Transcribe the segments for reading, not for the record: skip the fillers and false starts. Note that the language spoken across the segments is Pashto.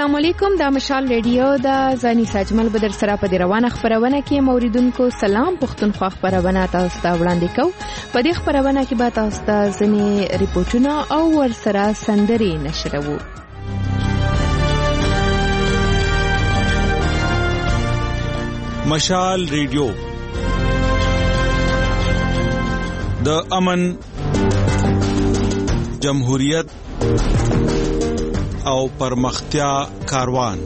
السلام علیکم. دا مشال ریډیو د زانی ساجمل بدر سره په روانه خبرونه کې موریدونکو سلام پښتونخوا خبرونه تاسو ته وړاندې کوم. په دې خبرونه کې به تاسو ته ځینې ریپورتونه او ورسره سندري نشرو. مشال ریډیو د امن، جمهوریت او پرمختیا کاروان.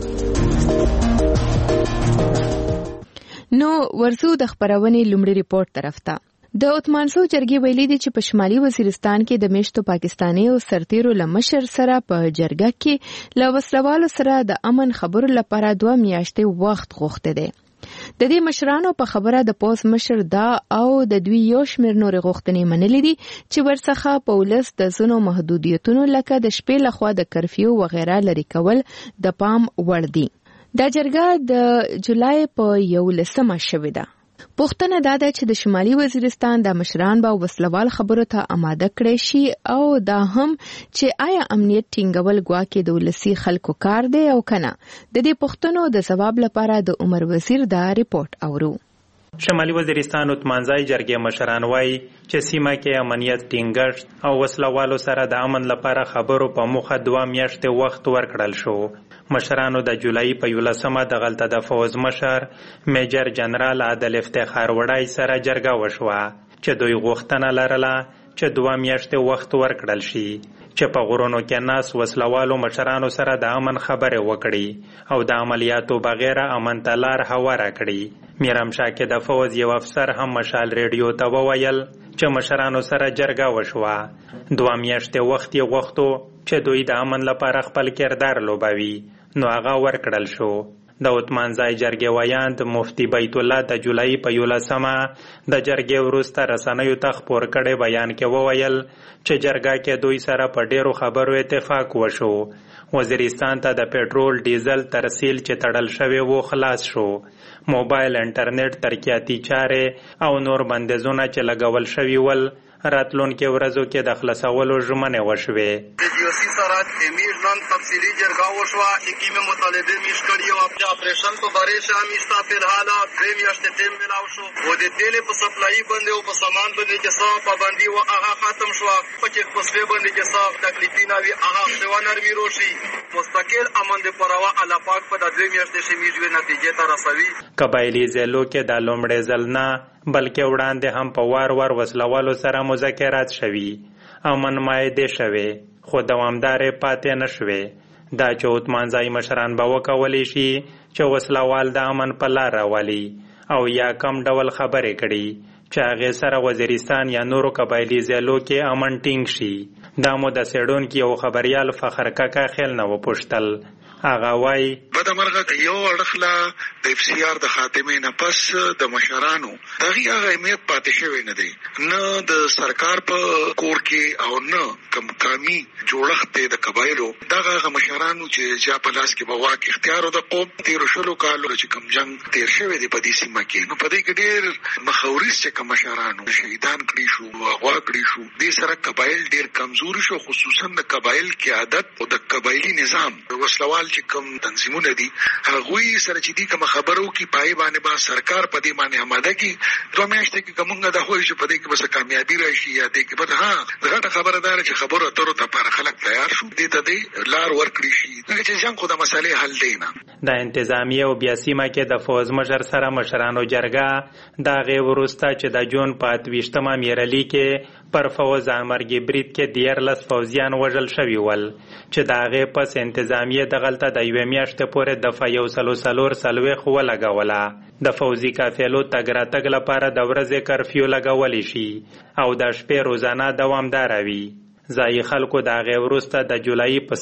نو ورسو د خبرونې لومړی ریپورت طرف ته. د عثمانسو جرګې ویلي دي چې په شمالي وزیرستان کې د میشتو پاکستاني او سرتیرو لمشر سره په جرګه کې له وسلوالو سره د امن خبرو لپاره 2 میاشتې وخت غوښته دي. د دې مشرانو په خبره د پوس مشر دا او د دوی یو شمېر نور غوښتنې منلې دي چې ورڅخه په ولس د ځینو محدودیتونو لکه د شپې لخوا د کرفیو وغیره لري کول د پام وړ دي. دا جرګه د جولای په 11 شوې ده. پوښتنه دا ده چې د شمالي وزیرستان د مشران به وسلوال خبرو ته آماده کړي شي او دا هم چې آیا امنیت ټینګول ګواکې د ولسی خلکو کار دی او کنه. د دې پوښتنو د جواب لپاره د عمر وزیر دا ریپورت اورو. شمالي وزیرستان عثمانزای جرګې مشران وایي چې سیمه کې امنیت ټینګښت او وسلوالو سره د امن لپاره خبرو په موخه 2 میاشتې وخت ورکړل شو. مشرانو د جولای په 11 د غلطه د فوز مشر میجر جنرال عادل افتخار وړای سره جرګه وشوه چې دوی غوښتنه لرله چې 2 میاشتې وخت ورکړل شي چې په غرونو کې ناس وسلوالو مشرانو سره د امن خبرې وکړي او د عملیاتو بغیر امن ته لار هواره کړي. میرم شاکه د فوز یو افسر هم مشال ریډیو ته وویل چې مشرانو سره جرګه وشوه. 2 میاشتې وخت یې غوښتو چې دوی د امن لپاره خپل کردار لوبوي، نو هغه ورکړل شو. د عثمانزای جرګې ویاند مفتی بیت الله د جولای په 11 د جرګې وروسته رسنیو ته خپور کړي بیان کې وویل چې جرګه کې دوی سره په ډیرو خبرو اتفاق وشو. وزیرستان ته د پټرول ډیزل ترسیل چې تړل شوی وو خلاص شو. موبایل انټرنیټ ترقیاتی چارې او نور بندیزونه چې لګول شوي ول راتلونکي ورځو کې د خلاصولو ژمنې وشوې. د سیاسي سرحد امیر نن تفصیلي جرګه وشوه. یقیني مطالبه میش کړي او د اپریشن په باره شامشتا په حال 2 میاشتې ټیم ملاو شو او د تیل په سپلای باندې او په سامان باندې چې څو پابندي او هغه ختم شو. په چې خصوصي باندې چې څو تکلیفونه وي هغه څو نرمي روشي. مستقل امن د پروا الله پاک په د 2 میاشتې شمیږي نتیجې ته رسوي. قبایلی ضلعو کې د لومړي ځل نه بلکې وړاندې هم په وار وسلوالو سره مذاکرات شوي. امن مایده شوي خو دوامدارې پاتې نشوي. دا چې عثمانزای مشران به وکولی شي چې وسلوال د امن په لار راولي او یا کم ډول خبرې کړي چې هغې سره وزیرستان یا نورو قبایلي ضلعو کې امن ټینګ شي. دا مو د څېړونکي او خبریال فخر کاکا خیل نه وپوښتل. هغه وایي بدمرغه یو اړخلا د اف سی آر د خاتمې نه پس د مشرانو دغه اهمیت پاتې شوی نه دی، نه د سرکار په کور کې او نه کم کامي جوړښت د قبایلو. دغه مشرانو چې په لاس کې به واک اختیار د قوم 13 کالو چې کم جنگ تیر شوی دی په دې سیمه کې، نو په دې کې ډېر مخاورز چې کم مشرانو شهیدان کړي شو، اغوا کړي شو. دې سره قبایل ډېر کمزوري شو، خصوصا د قبایل قیادت او د قبایلی نظام وسلوال چې کوم تنظیمونه دي هغوی سره چې دي کوم خبرو کې پای باندې با سرکار په دې باندې آماده کی 2 میاشتې کې کومه د هوی چې په دې کې بس کامیابی راشي یا دې کې به دغه خبردار چې خبره اترو ته پر خلک تیار شو دې ته دې لار ورکړي شي چې څنګه خو د مسالې حل دی نه. د انتظامیه او بیا سیمه کې د فوز مشر سره مشرانو جرګه دا غي ورسته چې د جون په 28 میرالي کې پر فوز امرګي برید کې 14 فوزیان وژل شوي ول چې دا غي پس انتظامیه د غلطه د 1 میاشتې پورې د فیوسلو سلوي خو لګوله. د فوزي کافلو تګ راتګ لپاره د ورځې کرفیو لګولی شي او د شپې روزانه دوامدار وي. ځایي خلکو د هغې وروسته د جولای په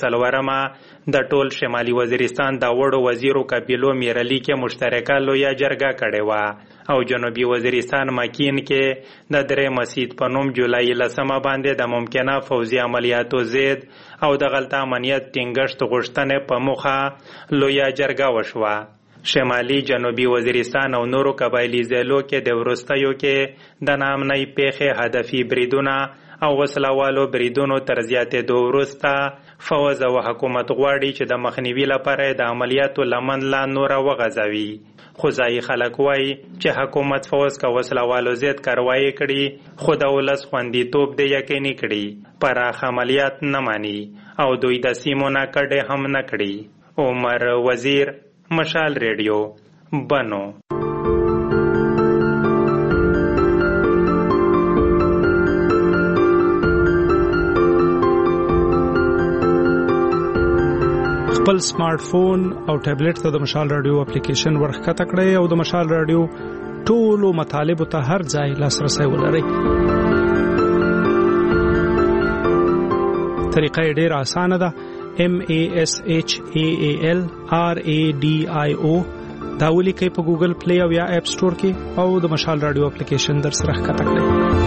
4 د ټول شمالي وزیرستان د وړو وزیرو قبیلو میرالي کې مشترکه لویه جرګه کړې وه او جنوبي وزیرستان مکین کې د درې مسجد په نوم جولای 10 باندې د ممکنه فوزي عملیاتو ضد او د غلطه امنیت ټینګښت غوښتنې په موخه لویه جرګه وشوه. شمالي جنوبي وزیرستان او نورو قبایلي ضلعو کې د وروستیو کې د ناامنۍ پیښې هدفي بریدونه او وسلوالو بریدونو تر زیاتېدو وروسته فوز او حکومت غواړي چې د مخنیوي لپاره د عملیاتو لمن لا نور وغځوي. خو ځایي خلک وایي چې حکومت فوز که وسلوالو زیات کاروایي کړي خو د ولس خوندیتوب دې یقیني کړي پراخ عملیات نه مانی او دوی د سیمو نه کډې هم نه کړي. عمر وزیر، مشال ریډیو، بنو. خپل سمارټ فون او ټابلیټ ته د مشال رادیو اپلیکیشن ورښکته کړئ او د مشال رادیو ټولو مطالبو ته هر ځای لاسرسی ولرئ. طریقه یې ډېره اسانه ده. MASHAALRADIO دا ولیکئ په ګوګل پلی او یا اپ سټور کې او د مشال رادیو اپلیکیشن در سره ښکته کړئ.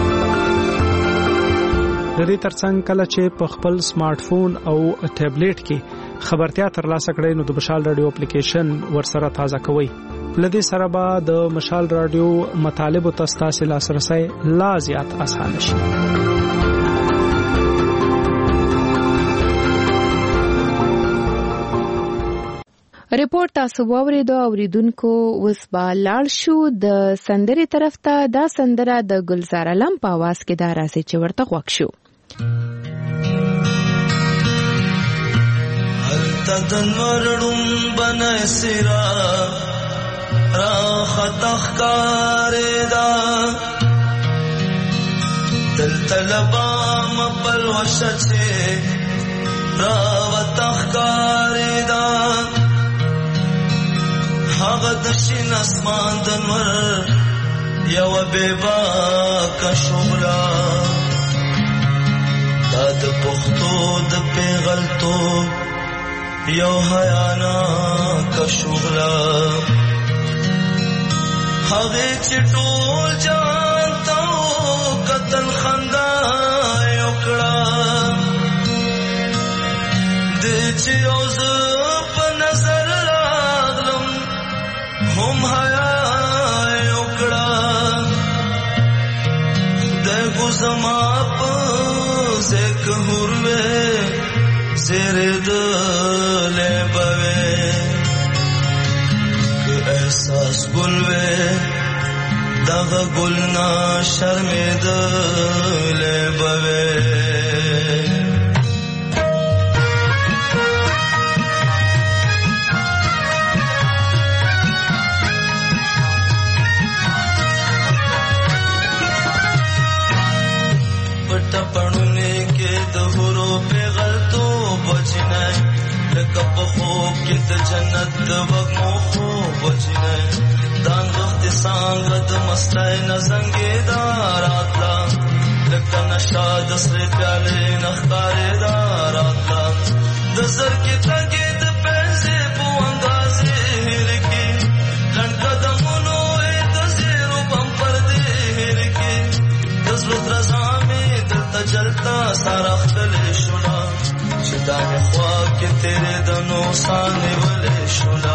د دې ترڅنګ کله چې په خپل سمارټ فون او ټابلیټ کې خبرتیا ترلاسه کړئ نو د مشال رادیو اپلیکیشن ورسره تازه کوئ. لدې سره به د مشال رادیو مطالبو ته ستاسو لاسرسی لا زیات اسانه شي. ریپورت تاسو واوریدو اوریدونکو. اوس به لاړ شو د سندرې طرف ته. دا سندره د ګلزار علم په आवाज کې دا راځي چې ورته غوږ شو. تدنورړم بنه سرا را خطخ کاردا تل طلبا مبل وشچه را وتخ کاردا هغه د شین اسمان دنور یو بیبا کا شغلا دا د پختو د پیغلتو یو حیانا کا شغلا هغه چې ټول جانتاو قتل خندا یو کړه د چې اوس په نظر راغلم هم حیا یو کړه د ګزما په زکه هروه زره دلې بوي که احساس ګلوي دغه ګلنا شرمېدلې بوي پټ پړونه کې د هورو پیغلتو بچنه لکه په خوب کې د جنت د وګمو خوب بچنه دان وخت څنګه د مستای نزنګې داراتلا لکه نشا د سره پیاله نختارې داراتلا د زر کې تګې د پنځه په اندازې هرکی لړ قدمونو د زیرو بم پر دې هرکی د زړه درځامې د تجلتا سره خپل شولا چې دا خوا کې تیرې د نو سانې ولې شولا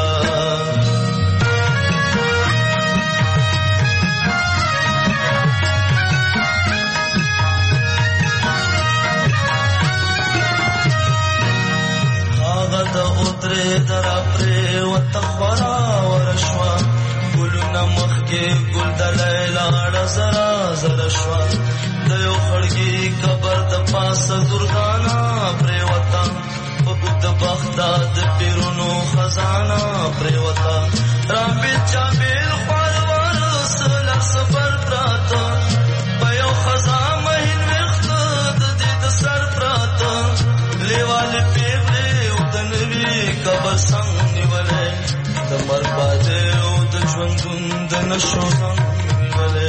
هغه د اوترې درا پرې وتخورا ورشوا ګلونه مخ کې ګل د لیلا زرا زرا شوا د یو خړګي قبر د پاسه دردانا پریوتا په بوت بغداد پیرونو خزانه پریوتا رام بچا بیل خوار سل صبر پراته په یو خزانه مهین وخت د دې د سر پراته لیوال پیغله او د نوی قبر څنګه نیولې د مرباده او د ژوندون د نشو څنګه نیولې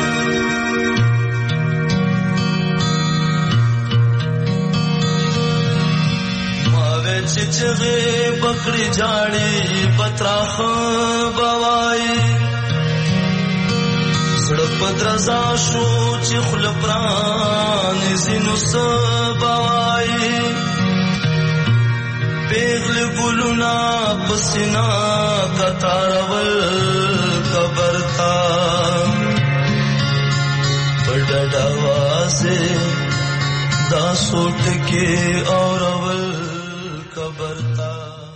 چغه بکړی جاړي پتراخ بوای سړک پدرزا شو چې خل پران زینو سبوای پیغل ګلونا پسینا کتارول کبرتا پډډا واسه دا سوټ کې اورول برتا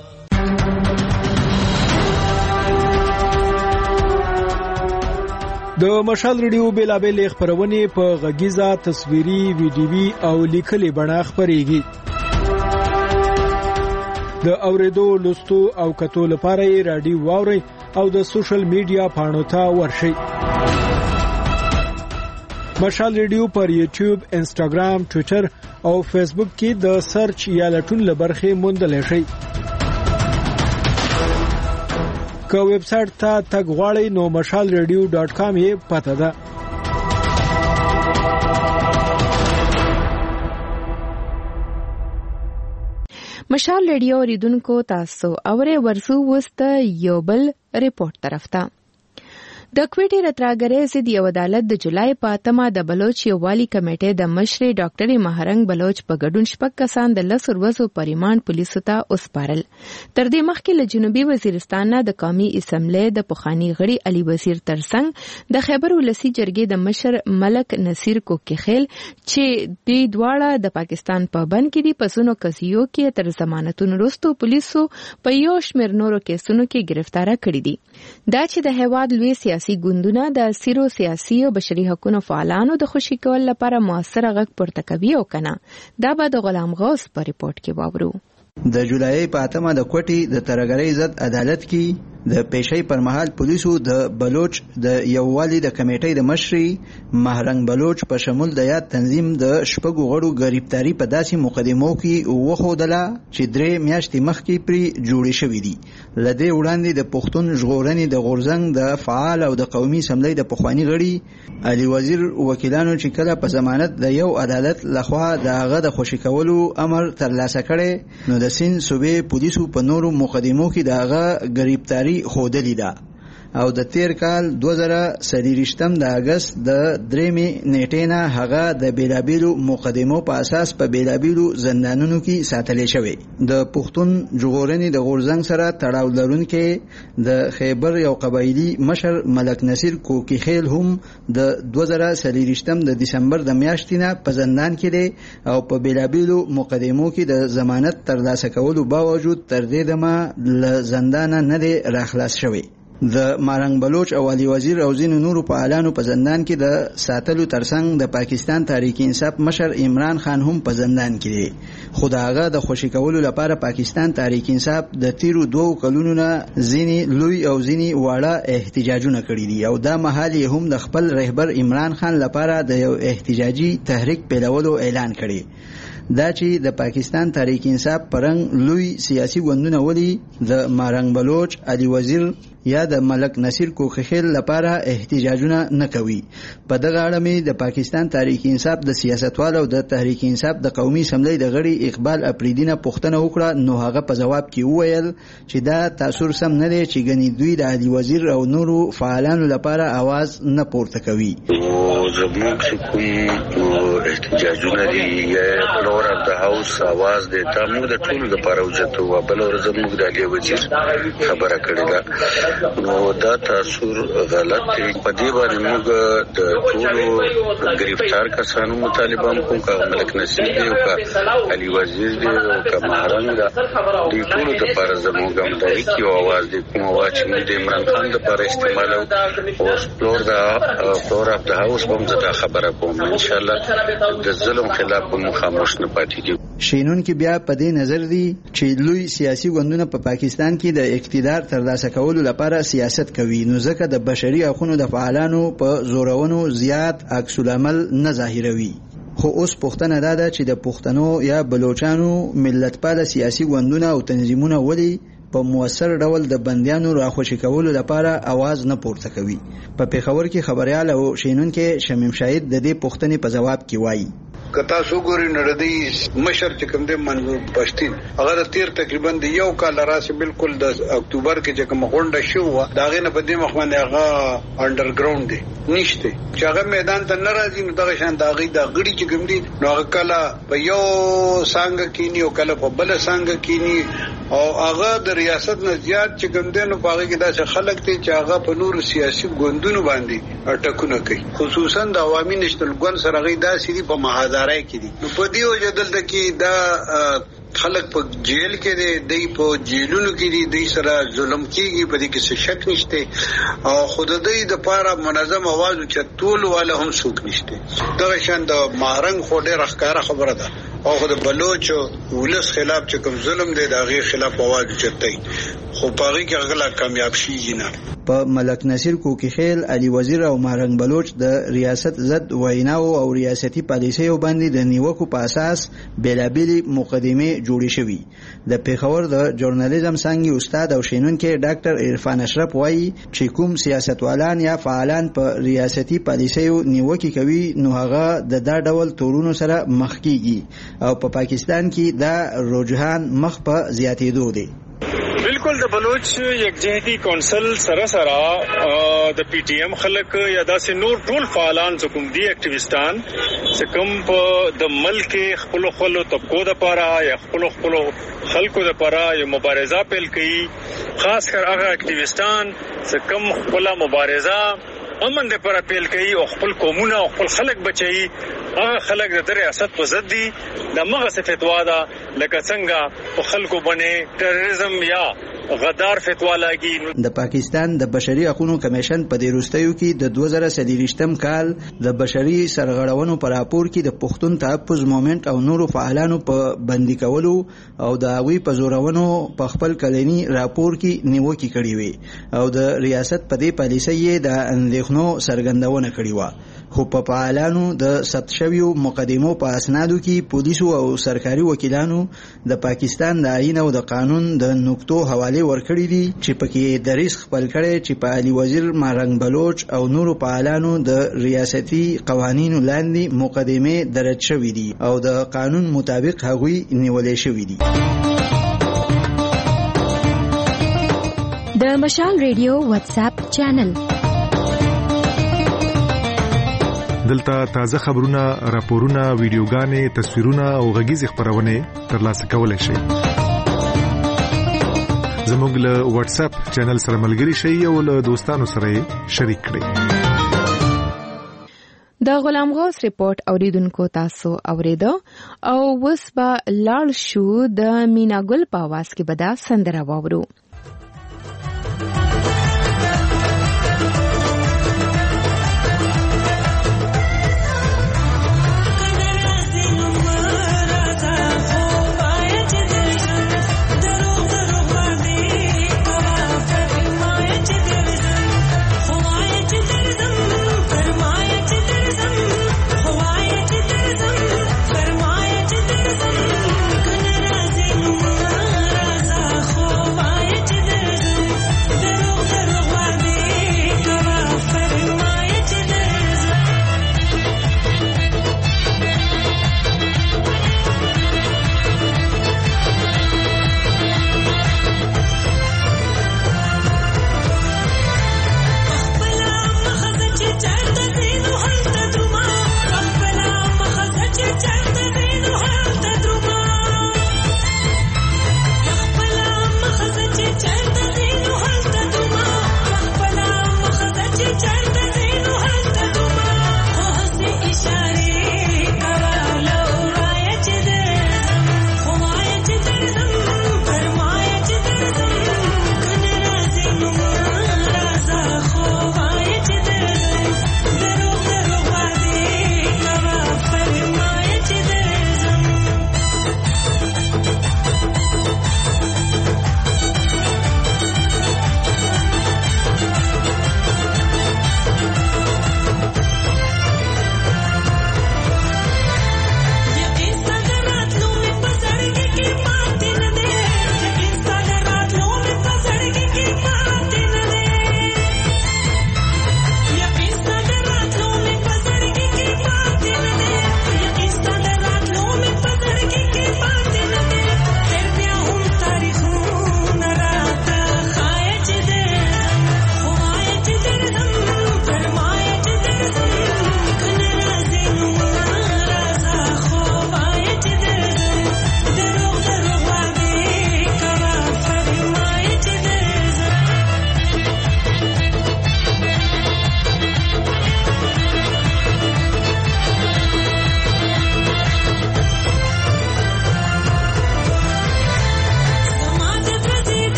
د مشال ریډیو بیلابل خبرونه په غږیزه تصویري ویډیوي او لیکلي بڼه خبريږي. د اوریدو لوستو او کتو لپاره رادیو واوري او د سوشل میډیا پاڼو ته ورشئ. مشال ریډیو پر یوټیوب، انسټاګرام، ټوئیټر او فیسبوک کې د سرچ یا لټون لبرخه موندل شي. که ویب سټ ته تګ غواړئ نو mashalradio.com یې پته ده. مشال ریډیو اوریدونکو تاسو اورې ورسو وست یو بل ریپورت طرف ته. د کوټې راتراګرې ضد یو عدالت د جولای په 8 د بلوچ یووالي کمیټې د مشر ډاکټر مهرنګ بلوچ په ګډون شپږ کسان د 10 ورځو پریمان پولیسو ته وسپارل. تر دې مخکې له جنوبي وزیرستان نه د قومي اسمبلی د پخوانی غړي علي وزیر ترڅنګ د خیبر ولسی جرګې د مشر ملک نصیر کوکخیل چې د دواړه د پاکستان په بند کې دي پسونو کسیو کې تر ضمانتونو وروسته پولیسو په یو شمېر نورو کیسونو کې گرفتار کړي دي. دا چې د هیواد لوی سیاسي ګوندونه د سیرو سیاسي او بشري حقوقو فعالانو د خوشي کول لپاره موثر غږ پورته کوي او کنه دا به د غلام غوث په ریپورت کې واورو. د جولای په 8 د کوټې د ترګرۍ ضد عدالت کې د پیشي پر مهال پولیسو د بلوچ د یووالي د کمیټې د مشر مهرنګ بلوچ په شمول د یاد تنظیم د شپږو غړو گرفتاری په داسې مقدمو کې وښودله چې 3 میاشتې مخکې پرې جوړې شوې دي. لدې وړاندې د پښتون ژغورنې د غورزنګ د فعال او د قومي اسمبلی د پخوانی غړي علي وزیر وکیلانو چې کله په ضمانت د یو عدالت لخوا د هغه د خوشي کولو امر ترلاسه کړي نو د سین صوبې پولیسو په نورو مقدمو کې د هغه گرفتاری خودلی ده او د تیر کال 2023 د اگست د 3 نیټې نه هغه د بیلابیلو مقدمو په اساس په بیلابیلو زندانونو کې ساتل شوی. د پښتون ژغورنې د غورزنګ سره تړاو لرونکي د خیبر یو قبایلی مشر ملک نصیر کوکخیل هم د 2023 د دسمبر د میاشتې نه په زندان کې دی او په بیلابیلو مقدمو کې د ضمانت ترلاسه کولو باوجود تر دې دمه له زندان نه دی راخلاص شوی. د مهرنګ بلوچ او علي وزیر او ځینو نورو فعالانو په زندان کې د ساتلو ترڅنګ د پاکستان تحریک انصاف مشر عمران خان هم په زندان کې دی. خو د هغه د خوشي کولو لپاره پاکستان تحریک انصاف د تیرو 2 کلونو نه ځینې لوی او ځینې واړه احتجاجونه کړي دي او دا مهال هم د خپل رهبر عمران خان لپاره د یو احتجاجي تحریک پیلولو اعلان کړي. دا چې د پاکستان تحریک انصاف پرنګ لوی سیاسي ګوندونه ولي د مهرنګ بلوچ علي وزیر یا د ملک نصیر کوکخیل لپاره احتجاجونه نه کوي. په دغه اړه مې د پاکستان تحریک انصاف د سیاستوالو د تحریک انصاف د قومي اسمبلی د غړي اقبال افریدی نه پوښتنه وکړه نو هغه په جواب کې وویل چې دا تاثیر سم نه دی چې ګنې دوی د علي وزیر او نورو فعالانو لپاره आवाज نه پورته کوي. زموږ کوم احتجاجونه دي یا فلور اف د هاوس आवाज دی دا موږ د ټولو لپاره وجته و بل ورځ موږ د علي وزیر خبره کړې ده نو دا تاثیر غلط دی. په دې باندې موږ د ټولو گرفتار کسانو مطالبه کوم کا ملک نصیر دی او کا علي وزیر دی او کا مهرنګ دی ټولو لپاره زموږ هم د یو आवाज دی کوم आवाज چې موږ د عمران خان لپاره استعمال او فلور اف د هاوس هم زه خبره کوم ان شاء الله د ظلم خلاف کوم خاموش نه پاتې دي. شینون کې بیا په دې نظر دی چې لوی سیاسي ګوندونه په پاکستان کې د اقتدار ترلاسه کولو لپاره سیاست کوي نو ځکه د بشري حقوقو د فعالانو په زورونو زیات عکس العمل نه ظاهروي. خو اوس پوښتنه ده چې د پښتنو یا بلوچانو ملتپاله سیاسي ګوندونه او تنظیمونه ولي په موثر ډول د بندیانو راخوشي کولو لپاره आवाज نه پورته کوي. په پیښور کې خبريال او شینون کې شمیم شاهد د دې پوښتنې په جواب کې وایي کتا سو ګوري نړدي مشر چې کوم دې منظور پښتين هغه تیر تقریبا د یو کال راځي بالکل د اکتوبر کې چې کوم غونډه شو دا غنه په دې مخ باندې هغه انډرګراوند دی نشته چې هغه میدان ته ناراضي نو دغه شان داغي د غړي چې کوم دي نو هغه کله په یو څنګه کینی او کله په بل څنګه کینی او هغه د ریاست نه زیات چې کوم دي نو پاره کې دا خلک ته چې هغه په نور سیاسي ګوندونو باندې اٹکونه کوي خصوصا د عوامي نشټل ګوند سره غي داسې دي په مهادارای کې دي نو په دې وجه دلته کې دا خلک په جیل کې دی په جیلونو کې دی سره ظلم کیږي په دې کې څه شک نشته او خود دې د پاره منظم आवाज چتول والا هم څوک نشته دا شان د مارنګ خو ډېر ښکارا خبره ده او خود بلوچ ولس خلاف چې کوم ظلم دی دا غي خلاف आवाज چتای خو پاره کې غلا کامیاب شي نه په ملک نصیر کوکی خیل علي وزیر او مارنګ بلوچ د ریاست ضد ویناو او ریاستي پالیسیو باندې د نیوکو په اساس بیلابېلې مقدمې جوړې شوې د پیښور د ژورنالیزم څانګې استاد او شینونکو ډاکټر عرفان اشرف وایي چې کوم سیاستوالان یا فعالان په ریاستي پالیسیو نیوکې کوي نو هغه د دا ډول تورونو سره مخ کیږي او په پاکستان کې دا رجحان مخ په زیاتېدو دی بالکل د بلوچ یکجهتي کونسل سره د پی ټی ایم خلک یا داسې نور ټول فعالان کوم دي اکټیویستان چې کوم په د ملک خپل طبقو د پاره یا خپل خلکو د پاره یو مبارزه پیل کړي خاص کر هغه اکټیویستان چې کوم خپل مبارزه امن د پر اپیل کوي او خپل قومونه او خپل خلک بچي هغه خلک د ریاست په ضد دي د مغه فتوا ده لکه څنګه په خلکو باندې ټیرریزم یا غدار فتوا لاګي د پاکستان د بشري حقوقو کمیشن په دې وروستیو کې د 2023م کال د بشري سرغړونو پر راپور کې د پښتون تحفظ موومېنټ او نورو فعالانو په بندي کولو او د هغوی په زورونو په خپل کلنی راپور کې نیوکې کړې وي او د ریاست په دې پالیسۍ د اندېښنو څرګندونه کړې و خو په فعالانو د ثبت شویو مقدمو په اسنادو کې پولیسو او سرکاري وکیلانو د پاکستان د آئین او د قانون د نقطو حواله ورکړې دي چې پکې د ریسک خپل کړي چې په علي وزیر مارنګ بلوچ او نورو فعالانو د ریاستي قوانینو لاندې مقدمه درج شوې دي او د قانون مطابق هغوی نیولې شوې دي د مشال ریډیو واتس اپ چینل دلته تازه خبرونه، راپورونه، ویډیوګانې، تصویرونه او غږیزې خبرونه ترلاسه کولای شئ. زموږ له واتس اپ چینل سره ملګري شئ او له دوستانو سره شریک کړئ. د غلام غوث ریپورت اوریدونکو تاسو اوریدو او وس با لاړ شو د میناګل په आवाज کې بدا سندره واورو. Bye.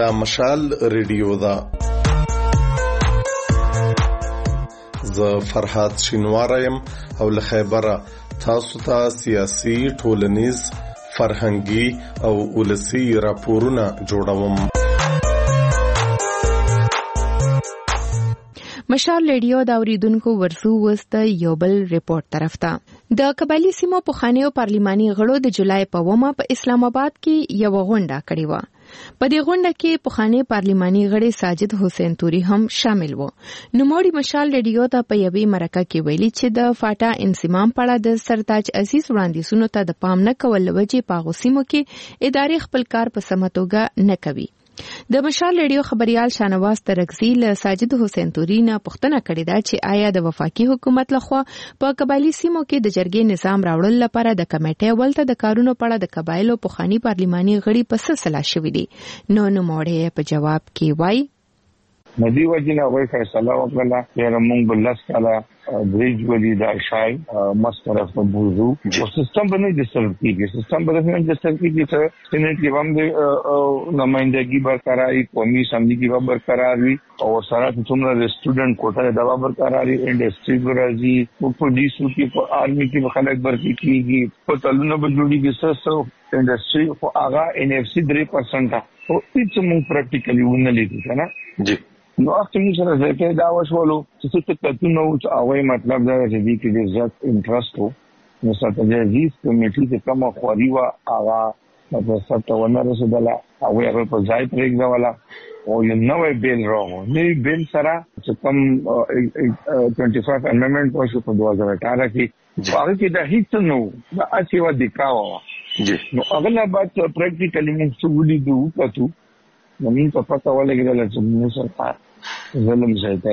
دا مشال ریډیو دا زه فرحات شینوارم او له خیبره تاسو ته سیاسي ټولنیز فرهنګي او ولسی راپورونه جوړوم. مشال ریډیو دا اوریدونکو ورسو وسته یو بل ریپورت طرف ته د قبایلی سیمو پخوانیو پارلماني غړو د جولای په 1 په اسلام آباد کې یو غونډه کړې و. په دې غونډه کې پخوانی پارلماني غړي ساجد حسین توري هم شامل وو. نوموړي مشال ریډیو ته په یوې مرکه کې ویلي چې د فاټا انضمام په اړه د سرتاج عزیز وړاندیزونو ته د پام نه کول وجې په غوسیمو کې اداري خپل کار په سمتوګه نه کوي. د مشال ریډیو خبريال شانواز ترغزی له ساجد حسین توري نه پوښتنه کړې ده چې آیا د وفاقي حکومت لخوا په قبایلی سیمو کې د جرګې نظام راوړل لپاره د کمیټې ولته د کارونو په اړه د قبایلو پخوانی پارلماني غړي په سلسله شوې دي. نوموړي په جواب کې وایي ندی وجنه وای فیصله وکړه چې موږ بلس کاله بریج ولې دا شای مسترف موضوع او سیستم باندې د سرکیږي چې سینټ کې هم د نمائندګي برقراري قومي سمجي کې برقرار وي او سره څومره د سټوډنټ کوټه د برقراري انډستری ګرځي په پولیسو کې په آرمي کې خلک برتي کیږي په تلونه بجوړي کې سسو انډستری خو هغه NFC 3% او هیڅ موږ پریکټیکلی ونه لیدل کنه جی نو اخته موږ سره ځکه دا وشولو چې څه ته نو او مطلب دا چې دې کې د ځات انټرست وو نو ستاسو کمیټې ته کوم خوري وا هغه په ستاسو ونه رسېدله او هغه په ځای پرېږده ولا او یو نوې بیل راغو نوې بیل سره چې کوم 25 امندمنت وشو په 2018 کې هغه کې د هیڅ نو دا اسی و دکاو جی نو هغه بعد پریکټیکلی موږ څه ولیدو پاتو نو موږ په پتا ولګیدل چې موږ سره ظلم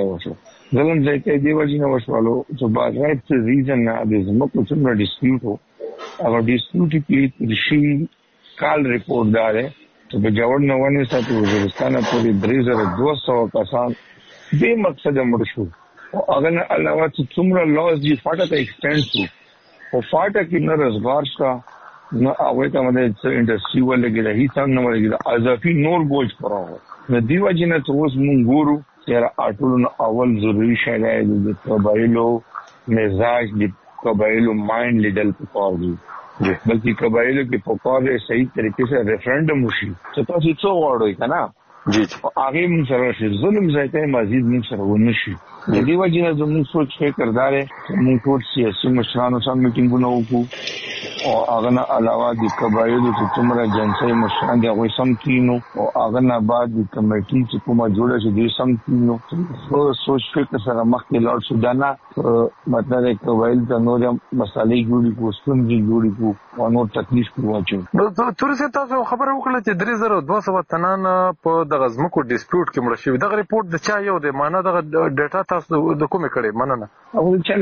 ځای دی وجنه وشوالو چې باغات ریزن د زموږ په څومره ډیسپیوټ او هغه ډیسپیوټ کې د شي کال ریپورت داره چې په جوړ نه ونه ساتي وزیرستان پورې 3200 کسان به مقصد مړ شو او هغه علاوه چې څومره لاس دی فاټه ته ایکسټند شو او فاټه کې نه روزګار شته نو هغه ته باندې انډستری ولګي د هیڅ نه ولګي د اضافي نور بوج پراو نو دیو جنہ اوس مونږ ګورو چې اټولو اول ضروري شی دی د قبایلو مزاج د قبایلو مایند لیدل پکار دی بلکې قبایلو کې پکار صحیح طریقې سره ریفرندم وشي چې تاسو څو وړوي کنه جی هغه موږ سره شي ظلم ځایته مزید موږ سره ونشي د دې وجه نه زموږ سوچ فکر دار موږ ټول سیاسي مشرانو سره میټینګونه وکړو او هغه نه علاوه د قبایلو چې څومره جنسي مشران دي هغه سم کینو او هغه نه بعد د کمیټې چې کومه جوړه شي دې سم کینو سوچ فکر سره مخکې لاړ شو دا نه مطلب قبایل ته نور مسالې جوړې کو ستونزې جوړې کو او نور تکلیف کوواچو نو ترڅو تاسو خبره وکړه چې 3200 تنان په د غزمکو ډیسپیوټ کې مړ شوی دا ریپورت د چا یو دی معنا د ډیټا تاسو د کومه کړي مننه او چې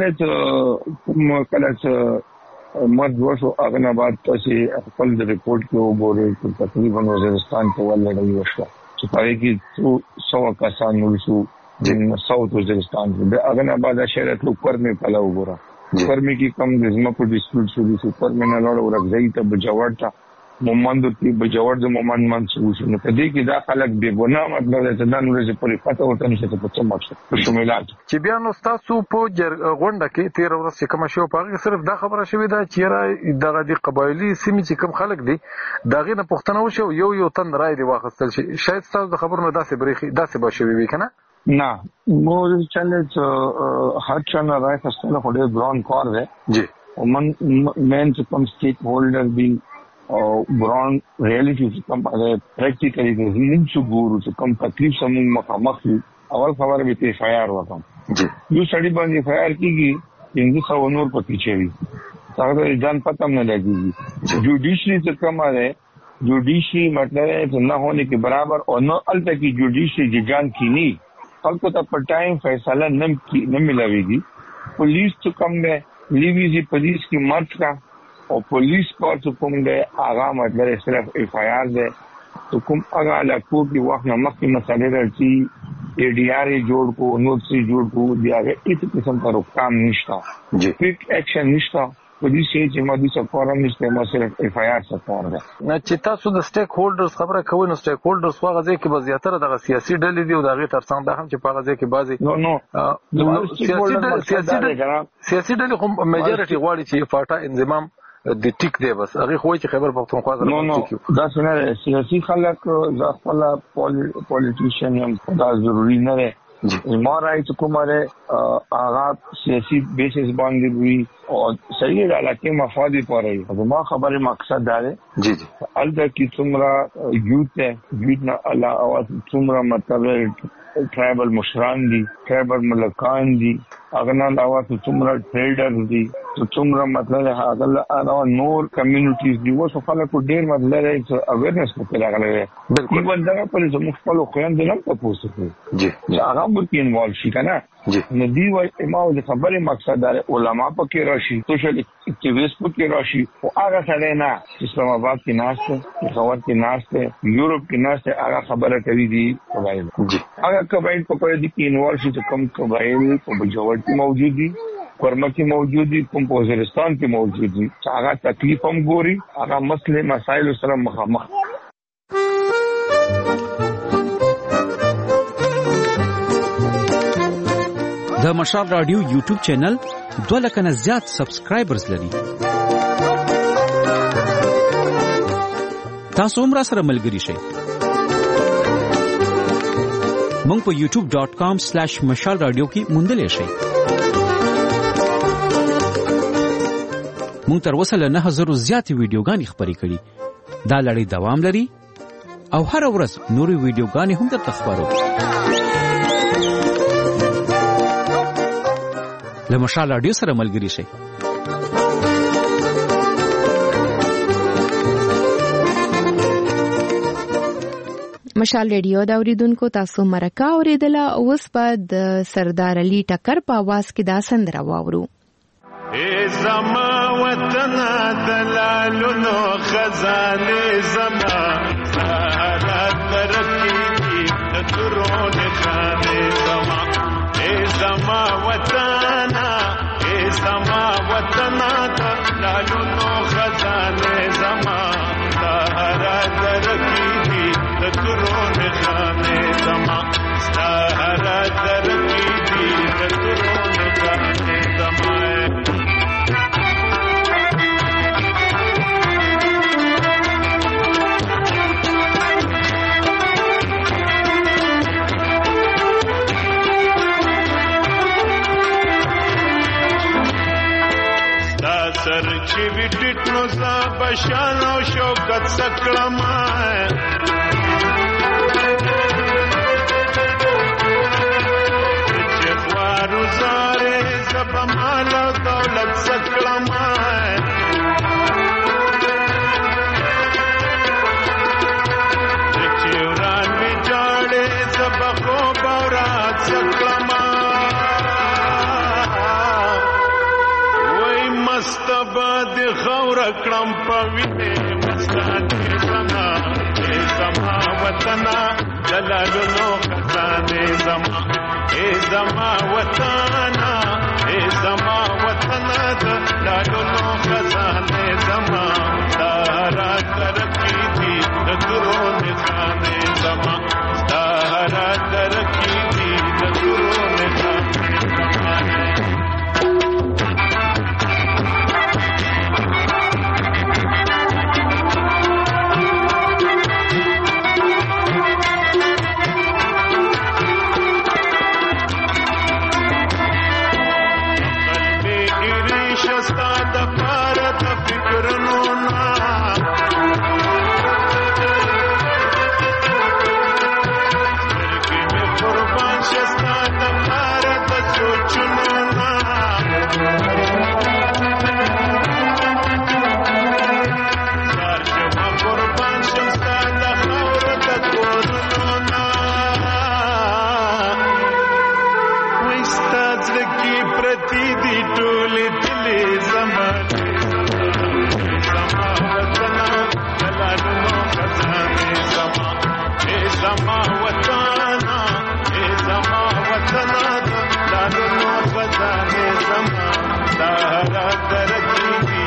کوم کله چې مرد وشو هغه نه بعد تاسو خپل ریپورت کې وګورئ چې تقریبا وزیرستان ته ولړی وشو چې پاره کې 100 کسان ورسو د ساوث وزیرستان د هغه نه بعد شهر ته پر می پلا وګورئ پر می کې کم دزما په ډیسپیوټ شو د سپر منل او ورغځي ته بجوړ ته مومند کې بجوړ د مومند منسوب شو نو په دې کې دا خلک به ګناه مطلب چې دا نور چې پرې پته ورته نشي په څه مقصد په شمولات چې بیا نو تاسو په غونډه کې 13 ورځې کوم شی په هغه صرف دا خبره شوې ده چې دغه د قبایلی سیمې چې کوم خلک دي داغه نه پښتنه وشو یو تن راي دی واخستل شي شاید تاسو د خبرونو داسې بریخي داسې به شوي وي کنه نه مو چلې هر چا راي خستل خو ډېر ګران کار دی جی او من چې کوم سټیک هولډر دی او بران ریالیټي چې کوم پریکټیکلی د زمين چې ګورو چې کوم تکلیف سمون مخامخ اول خبره به ته فایار وکم جی یو سړی باندې فایار کیږي څنګه څو نور پتی چي هغه ځان پته نه لګيږي جوډیشري چې کوم ہے جوډیشري مطلب ہے چې نه ہونے کے برابر اور نو الته کی جوډیشري جان کینی خلکو ته په ټایم فیصله نه ملاويږي پولیس چې کوم ہے لیویزي پولیس کی مرچ کا او پولیس کار چې کوم دی هغه مطلب صرف FIR دی تو کوم هغه علاقو کې وخت نه مخکې مسالې راځي ADR جوړ کو نوټ سي جوړ کو دی هغه هیڅ قسم کا روکام نشته جی کویک ایکشن نشته په دې شی چې مودي سپورم نشته مو صرف اف آی آر سپور ده. چې تاسو د سټیک هولډرز خبره کوئ نو سټیک هولډرز په غزه کې بزیاتره د سیاسي ډلې دي او د غي ترڅنګ د هم چې په غزه کې بازي سیاسي ډلې خو میجورټي غواړي چې فاټا انضمام د ټیک دی بس هغه خو چې خبر پښتونخوا سره دا څنګه سیاسي خلک ځخپل پولیټیشن هم دا ضروری نه دی. ما راځي کومره هغه سیاسي بیسس باندې وي او صحیح علاقه مفاد پورې ما خبره مقصد دا دی جی البته کی څومره یوت نه الله او څومره مطلب ټرایبل مشران دي ټرایبل ملکان دي هغه نه علاوه څومره ټریډر دي څومره مطلب هغه نور کمیونټیز دي وسو خلکو ډیر مطلب اویرنس په راغله بالکل دا په زموږ خپل خويند نه تاسو کوي جی هغه ورته انوالو شي کنه جی نو دی وای امام د خبرې مقصد دا علماء پکې راشي سوشل اکټیویست پکې راشي او هغه سره نه اسلام آباد کې ناشته پېښور کې ناشته یورپ کې ناشته هغه خبره کوي دي قبایل جی هغه قبایل په پوره دي کې انوالو شي ته کم قبایل په بجوړ کې موجود دي کرما کې موجود دي کوم په وزیرستان کې موجود دي هغه تکلیف هم ګوري هغه مسله مسائل سره مخامخ. د مشال رادیو یوټیوب چینل 2 لک نه زیات سبسکرایبرز لري. تاسو هم را سره ملګری شئ. مونږ په youtube.com/mashalradio کې موندلې شئ. مونږ تر اوسه له 9000 زیات ویډیوګانې خپرې کړې. دا لړۍ دوام لري او هر ورځ نورې ویډیوګانې هم درته خپرو. له مشال رادیو سره ملګری شئ. مشال ریډیو دا اوریدونکو تاسو مرکه اوریدله اوس په د سردار علي ټکر په आवाज کې دا سندره واورو. ای زما وطن دلالونو خزانه زما سهارا ترکی دی ترون خانه زما ای زما وطن دلالونو خزانه زما سهارا ترکی دی ترون خانه زما سهارا ترکی دی ترون خانه زما سر چې وټټ نو زا بشان او شوکت سکړم چې خوارو زاره زب مال او دولت سکړم چې وران می جاړې زب خو بورات سکړم مستبد خور کړم پوینه مستانه زما ای زما وطن جلالونو خزانه زما ای زما وطن جلالونو خزانه زما سارا ترکی دی درون خانه زما سارا ترکی دی درون خانه زما Sahara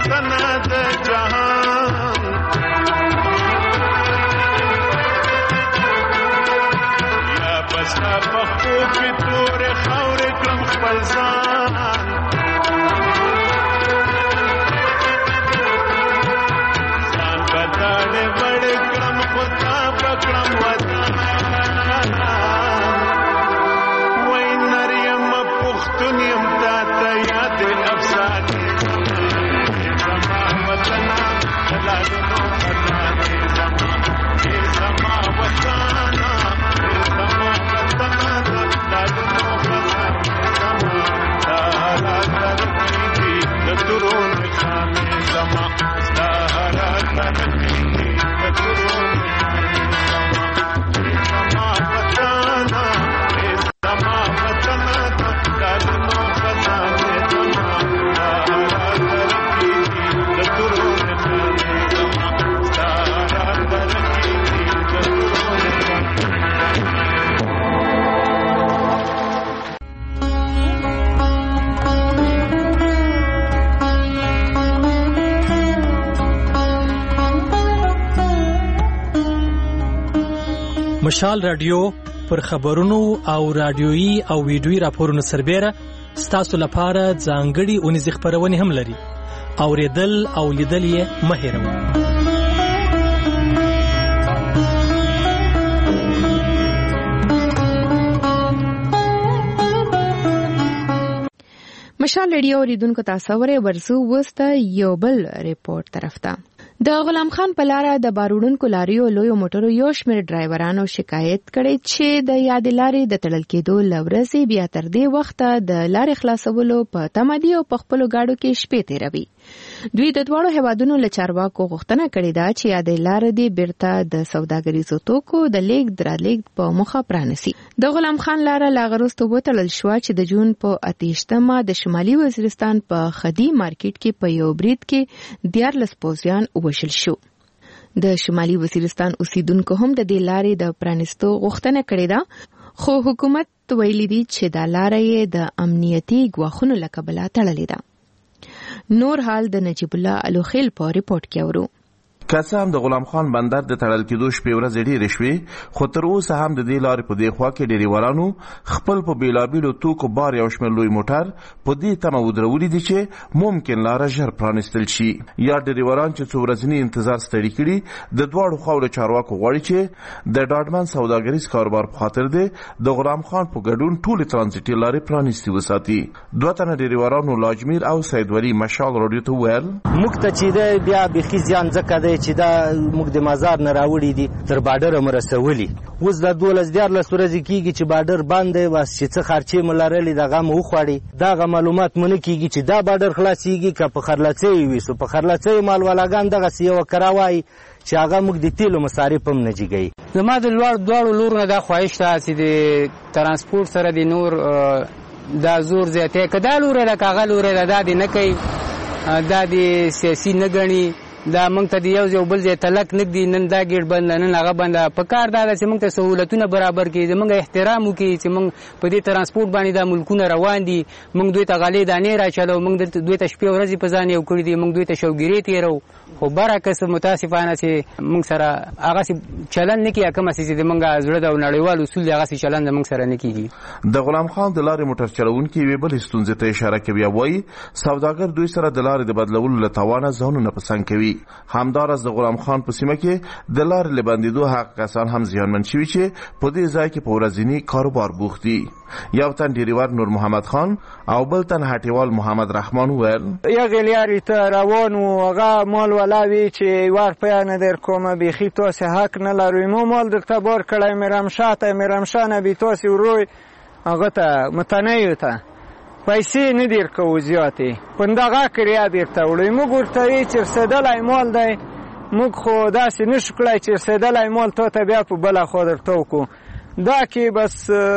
وطن د جهان یا بستا پخو کې تور خاور کړم خپل ځان ځان بداله وړ کړم خدا پکړم وطن وای نریم پختونیم تا ته یاد افسانه زما وطن دلالو وطن زما وطن زما وطن دلالو وطن سهارا ترکی د تورون خامې زما سهارا ترکی د تورون زما وطن زما وطن دلالو وطن زما سهارا ترکی د تورون خامې زما سهارا ترکی د تورون مشال رادیو پر خبرونو او رادیويي او ویډیويي راپورونو سربېره ستاسو لپاره ځانګړي اونیزې خپرونې هم لري. اوریدل او لیدل یې مه هېروئ. مشال ریډیو اوریدونکو تاسو ورې ورسو وسته یو بل ریپورت طرف ته. د غلام خان په لاره د باروړونکو لاریو لویو موټرو یو شمېر ډرایورانو شکایت کړی چې د یادې لارې د تړل کېدو له ورځې بیا تر دې وخته د لارې خلاصولو په تمه دي او په خپلو ګاډو کې شپې تېروي. دوی د دواړو هیوادونو له چارواکو غوښتنه کړې ده چې یادې لارې دې بیرته د سوداګریزو توکو د لیږد رالېږد په موخه پرانیسي. د غلام خان لاره لا وروسته وتړل شوه چې د جون په 28مه د شمالي وزیرستان په خدي مارکیټ کې په یو برید کې 14 پوځیان ووژل شو. د شمالي وزیرستان اوسیدونکو هم د دې لارې د پرانیستو غوښتنه کړې ده، خو حکومت ویلي دی چې دا لاره یې د امنیتي ګواښونو له کبله تړلې ده. نور حال د نجیب الله الوخیل په ریپورت کې اورو. که څه هم د غلام خان بندر د تړل کېدو شپې ورځې ډېرې شوې، خو تر اوسه هم د دې لارې په دې خوا کې ډریورانو خپل په بېلابېلو توکو بار یو شمېر لوی موټر په دې تمه ودرولي دي چې ممکن لاره ژر پرانیستل شي. یا ډریوران چې څو ورځني انتظار ستړي کړي، د دواړو خواو چارواکو غواړي چې د ډاډمن سوداګریز کاروبار په خاطر د غلام خان په ګډون ټولې ترانزیټي لارې پرانیستې وساتي. دوه تنه ډریورانو لاجمیر او سید ولی مشال راډیو ته وویل موږ ته چې بیا بیخي زیان ځکه دی چې دا موږ د مزار نه راوړي دي تر بارډر مرستولي. اوس د 12 ورځې کېږي چې بارډر بند دی، بس چې څه خرچې مو لرلې دغه مو وخوړي. دغه معلومات مو نه کېږي چې دا بارډر خلاصېږي که په خرلڅۍ ویسو. په خرلڅۍ مالوالاګان دغسې یوه کره وایي چې هغه موږ د تیلو مصارف هم نه جګوي. زما د دواړو لورو نه دا خواهش ده چې د ترانسپورټ سره د نور دا زور زیاتی که دا لوره ده که هغه لوره ده دا دې نه کوي، دا د سیاسي نه ګڼي، دا موږ ته د یو ځای بل ځای تلک نږدي، نن دا ګیټ بند نن هغه بنده. په کار دا ده چې موږ ته سهولتونه برابر کړي، زموږ احترام وکړي چې موږ په دې ترانسپورټ باندې دا ملکونه روان دي. موږ دوی ته غالۍ دانې راچلو، موږ دوی ته شپې ورځې په ځان یو کړي دي، موږ دوی ته شوګیرې تېرو. خو برعکس متاسفانه چې موږ سره هغسې چلند نه کېږي، کومه چې زموږ زړه ده او نړیوال اصول دي هغسې چلند زموږ سره نه کېږي. د غلام خان د لارې موټر چلوونکي یوې بلې ستونزې ته اشاره کوي او وایي سوداګر دوی سره د لارې د بدلولو له توانه ځانونه پسند کوي. همداراز د غلام خان په سیمه کې د لارې له بندېدو هغه کسان هم زیانمن شوي چې په دې ځای کې په ورځني کاروبار بوخت دي. یو تن ډریور نور محمد خان او بل تن هټیوال محمد رحمان وویل یغې لارې ته روان وو، هغه مال والا وی چې ور پیا نه در کومه بیخي تاسې حق نه لرئ، مو مال درته بار کړی میرمشاه ته، میرمشاه نه بې تاسې وروی هغه ته متنیو ته پیسې نه دیر کوو زیاتې، پندغه کریا درته وړئ. موږ ورته وی چې رسېدلی مال دی، موږ خو داسې نه شو کړی چې رسېدلی مال تا ته بیا په بله خوا درته وکړو. دا کې بس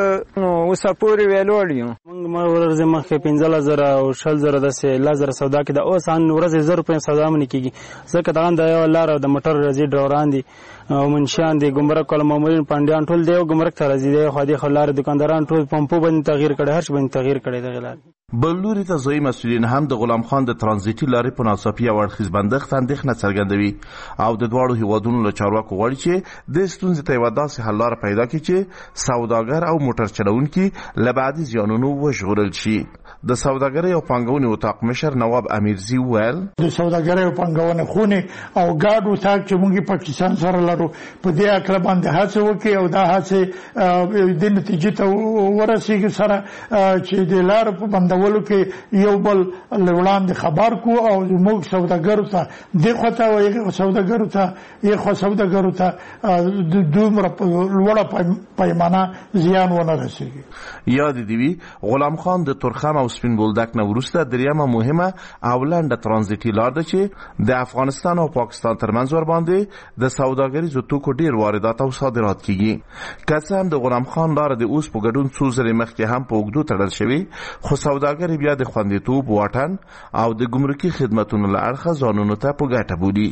اوسه پورې ویلوړ یو. موږ ورځې مخکې 15,000 او 20,000 داسې 10,000 سودا کېده، اوس ان ورځې 1000 روپۍ سودا هم نه کېږي، ځکه دغه د یو لاره د موټر راځي ډروران دي او منشیان دي، ګمرک والا مامورین پانډیان ټول دی او ګمرک ته راځي دی، خو دې خو لارې دکانداران ټول پمپو باندې تغییر کړی، هر شي باندې تغییر کړی دغه لارې. بل لوري ته ځایي مسؤلین هم د غلام خان د ترانزیتي لارې په ناڅاپي او اړخیز بندښت اندېښنه څرګندوي او د دواړو هیوادونو له چارواکو غواړي چې د ستونزې ته یوه داسې حل لاره پیدا کړي چې سوداګر او موټر چلوونکي له بعدي زیانونو وژغورل شي. د سوداګرۍ او پانګونې اتاق مشر نواب امیرزي وویل د سوداګرۍ او پانګونې خونې او ګاډ اتاق چې موږ پاکستان سره لرو په دې اړه باندې هڅه وکړي او دا هڅه د نتیجې ته ورسیږي سره چې د لارو په بندولو کې یو بل وړاندې خبر کو او موږ سوداګرو ته دغه ته سوداګرو ته دومره لوړه پیمانه زیان ونه رسیږي. یاد دی وی غلام خان د ترخم او سپین بولدک نه وروسته دریمه مهمه او لنډه ترانزیتي لار ده چې د افغانستان او پاکستان ترمنځ ور باندې د سوداګریزو توکو ډیر واردات او صادرات کیږي. که څه هم د غلام خان لار د اوس په ګډون څو ځلې مخکې هم په اوږدو تړل شوې، خو سوداګر بیا د خوندیتوب، واټن او د ګمرکي خدمتونو له اړخه ځانونو ته په ګټه بولي.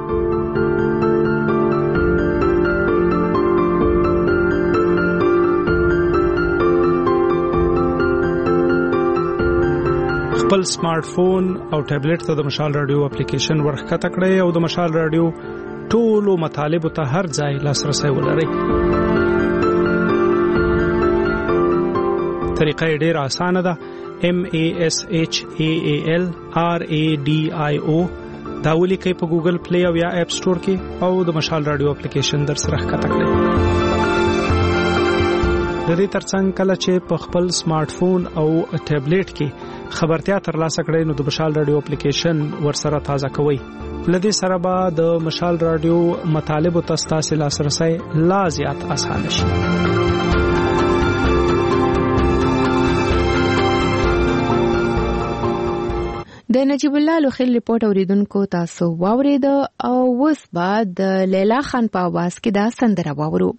خپل سمارټ فون او ټابلیټ ته د مشال رادیو اپلیکیشن ورخکته کړئ او د مشال رادیو ټولو مطالبو ته هر ځای لاسرسي ولرئ. طریقه ډېر اسانه ده. MASHAALRADIO دا ولیکئ په ګوګل پلی او یا اپ سٹور کې او د مشال رادیو اپلیکیشن در سره ښکته کړئ. د دې ترڅنګ کله چې په خپل سمارټ فون او ټابلیټ کې خبرتیا ترلاسه کړئ نو د مشال رادیو اپلیکیشن ورسره تازه کوئ. لدې سره به د مشال رادیو مطالبو ته ستاسو لاسرسي لا زیات اسانه شي. د نجیب الله لوخیل ریپورت اوریدونکو تاسو واورید او اوس بعد د لیلا خان په आवाज کې دا سندره واورو.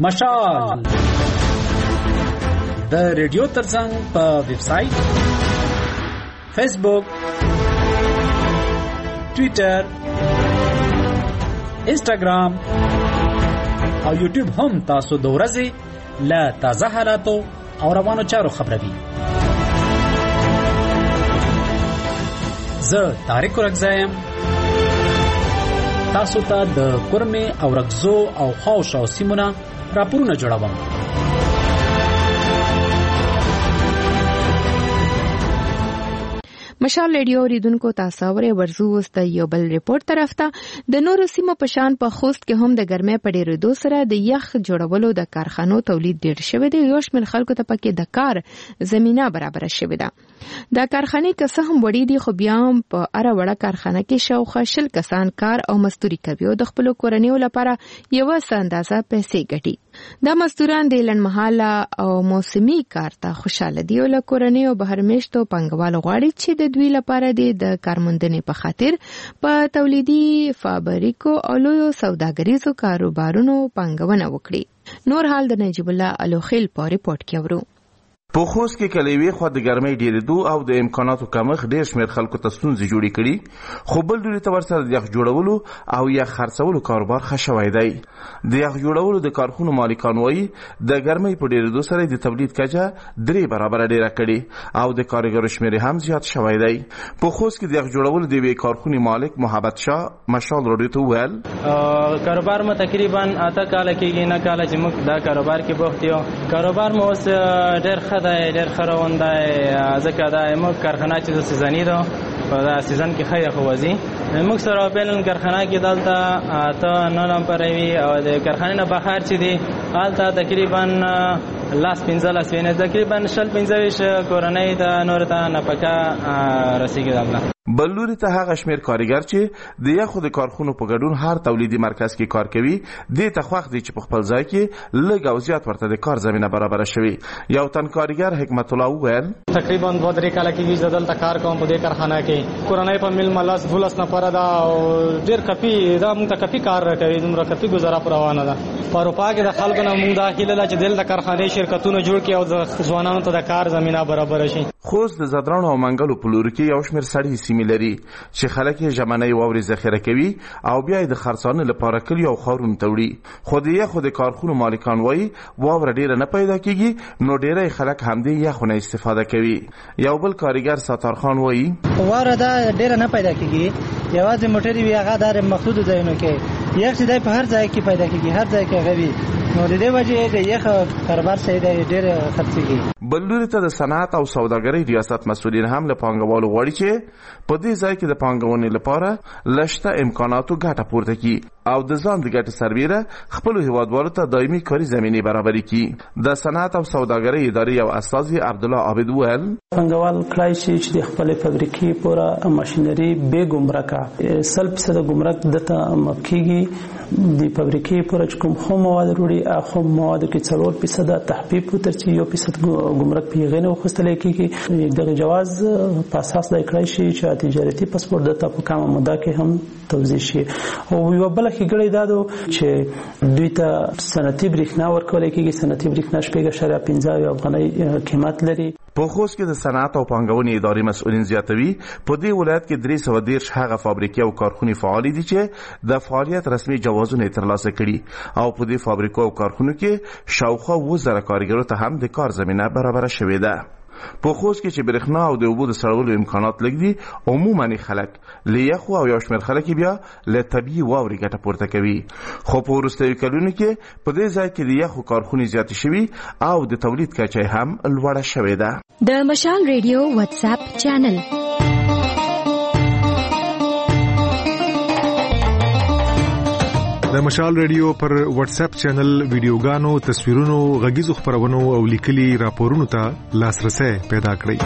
مشال د ریډیو ترڅنګ په ویب سټ، فیسبوک، ټوئیټر، انسټاګرام او یوټیوب هم تاسو د ورځې له تازه حالاتو او روانو چارو خبروي. زه طارق رکزایم تاسو ته د کورمې او رکزو او خاوشاو سیمونه راپورونه جوړوم. مشال ریډیو اوریدونکو تاسو اورئ. ورزو اوس د یو بل ریپورت طرف ته. د نورو سیمو په شان په خوست کې هم د ګرمۍ په ډېرېدو سره د یخ جوړولو د کارخانو تولید ډېر شوی دی. یو شمېر خلکو ته پکې د کار زمینه برابره شوې ده. دا کارخانې که څه هم وړې دي، خو بیا هم په هره وړه کارخانه کې شاوخوا 20 کسان کار او مزدوري کوي او د خپلو کورنیو لپاره یوه څه اندازه پیسې ګټي. دا مزدوران د لنډمهاله او موسمي کار ته خوشاله دي او له کورنیو بهرمېشتو پانګوالو غواړي چې د دوی لپاره د کارموندنې په خاطر په تولیدي فابریکو او لویو سوداګریزو کاروبارونو پانګونه وکړي. نور حال د نجیب الله الوخیل په ریپورت کې ورو. په خوست کې کلیوي خو د ګرمۍ ډېرېدو او د امکاناتو کمښت ډېر شمېر خلکو ته ستونزې جوړې کړي، خو بل ډولې ته ورسره د یخ جوړولو او یخ خرڅولو کاروبار ښه شوی دی. د یخ جوړولو د کارخونو مالکان وایي د ګرمۍ په ډېرېدو سره د تولید کچه 3 برابره ډېره کړې او د کارګرو شمېر هم زیات شوی دی. په خوست کې د یخ جوړولو د یوې کارخونې مالک محبت شاه مشال راډیو ته وویل کاروبار مو تقریبا 8 کاله کېږي، نه کاله چې موږ دا کاروبار کې بوخت یو. کاروبار مو اوس ډېر ښه دی، ډېر ښه روان دی، ځکه دا موږ کارخانه چې د سیزني ده په دا سیزن کې ښه یخ وځي. موږ سره بین کارخانه کې دلته 8-9 لمپروي او د کارخانې نه بهر چې دی هلته تقریبا 15 تقریبا 15 کورنۍ د نور ته نفقه رسیږي. دلته بلوري ته هغه شمیر کارګر چې د یخو د کارخونو په ګډون هر تولیدي مرکز کې کار کوي دې ته خوښ دي چې په خپل ځای کې لږ او زیات ورته د کار زمینه برابره شوي. یو تن کارګر حکمت الله وویل تقریبا 2-3 کاله کېږي زه دلته کار کوم په دې کارخانه کې. کورنۍ په میل ملاس 12 نفره ده او ډېر کفي دا موږ ته کفي کار راکوي، دومره کفي ګزاره پر روانه ده. په اروپا کې د خلکو نه موږ دا هیله ده چې دلته کارخانې شرکتونه جوړ کړي او د ځوانانو ته د کار زمینه برابره شي. خوست د زدرانو او منګلو په لور کې یو شمېر سړي سیمې لري چې خلک یې ژمنۍ واورې ذخیره کوي او بیا یې د خرڅانې لپاره کلي او خاورونو ته وړي. خو د یخو د کارخونو مالکان وایي واوره ډېره نه پیدا کېږي، نو ډېری خلک همدې یخو نه استفاده کوي. یو بل کارګر ستار خان وایي واوره دا ډېره نه پیدا کېږي، یوازې موټرې وي هغه د محدودو ځایونو کې. یخ چې دی په هر ځای کې پیدا کېږي، هر ځای کې هغه وي، نو د دې وجې د یخ کاروبار صحیح دی، ډېر خرڅېږي. بل لوري ته د صنعت او سوداګرۍ ریاست مسؤلین هم له پانګوالو غواړي چې په دې ځای کې د پانګونې لپاره لشته امکاناتو ګټه پورته کړي او د ځان د ګټې سربیره خپلو هیوادوالو ته دایمي کاري زمینې برابرې کړي. د صنعت او سوداګرۍ ادارې یو استازي عبدالله عابد وویل پانګوال کړای شي چې د خپلې فابریکې پوره ماشینري بې ګمرکه 100% ګمرک دته معاف کېږي. د فابریکې پوره چې کوم خام مواد وروړي هغه موادو کې 4% تخفیف تر چې 1% ګمرک پیغې نه وخستل کېږي. دغه جواز په اساس د کړای شي چې تجارتي پاسپورت دته په کومه موده کې هم توزیع شي. او یو بل ښېګړې دا ده چې دوی ته صنعتي برېښنا ورکول کېږي. صنعتي برېښنا 5.15 افغانۍ قیمت لري. په خوست کې د صنعت او پانګونې ادارې مسؤلین زیاتوي په دې ولایت کې 313 هغه فابریکې او کارخونې فعال دي چې د فعالیت رسمي جوازونه ترلاسه کړي او په دې فابریکو او کارخونو کې شاوخوا 1000 کارګرو ته هم د کار زمینه برابره شوې ده. په خوست کې چې برېښنا او د اوبو د سړولو امکانات لږ دي، عموماً خلک له یخو او یو شمېر خلک بیا له طبیعي واورې ګټه پورته کوي. خو په وروستیو کلونو کې په دې ځای کې د یخو کارخونې زیاتې شوي او د تولید کچه هم لوړه شوې ده. د مشال ریډیو واتساپ چینل د مشال ریډیو پر واتس اپ چینل ویډیوګانو، تصویرونو، غږیزو خبرونو او لیکلي راپورونو ته لاسرسي پیدا کړئ.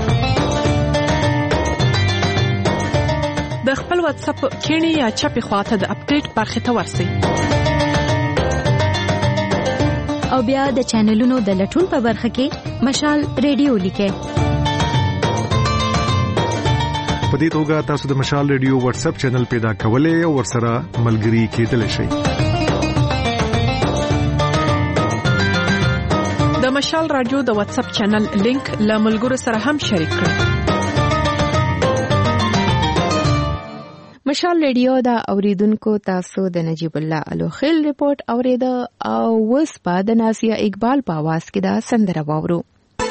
د خپل واتس اپ کینی یا چپی خواته د اپډیټ برخه ته ورسئ او بیا د چینلونو د لټون په برخه کې مشال ریډیو لیکئ. په دې توګه تاسو د مشال ریډیو واتس اپ چینل پیدا کولای او ورسره ملګري کېدلی شئ. د مشال رادیو د واتس اپ چینل لینک له ملګرو سره هم شریک کړئ. مشال ریډیو دا اوریدونکو تاسو د نجیب الله الوخیل ریپورت اوریده او وس په د ناسیه اقبال په आवाज کې دا سندره واورو.